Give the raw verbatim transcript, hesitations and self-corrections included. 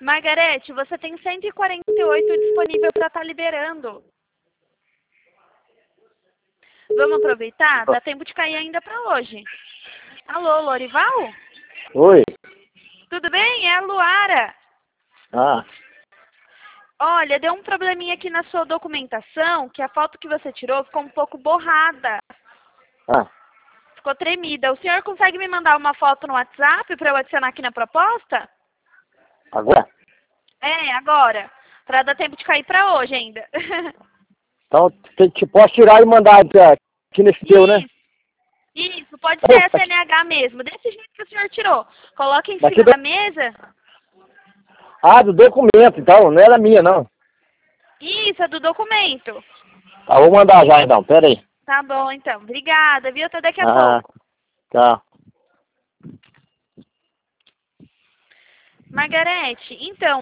Margarete, você tem cento e quarenta e oito disponível para estar liberando. Vamos aproveitar? Dá tempo de cair ainda para hoje. Alô, Lorival? Oi. Tudo bem? É a Luara. Ah, Olha, deu um probleminha aqui na sua documentação, que a foto que você tirou ficou um pouco borrada. ah, Ficou tremida. O senhor consegue me mandar uma foto no WhatsApp para eu adicionar aqui na proposta? agora? É, agora. Para dar tempo de cair para hoje ainda. Então, te, te posso tirar e mandar aqui, aqui nesse teu, né? Isso, pode ser a C N H mesmo, desse jeito que o senhor tirou. Coloca em Daqui cima do- da mesa. Ah, do documento, então, não era minha, não. Isso, é do documento. Tá, vou mandar já, então, pera aí. Tá bom, então. Obrigada, viu? Até daqui a Ah, pouco. tá. Margarete, então,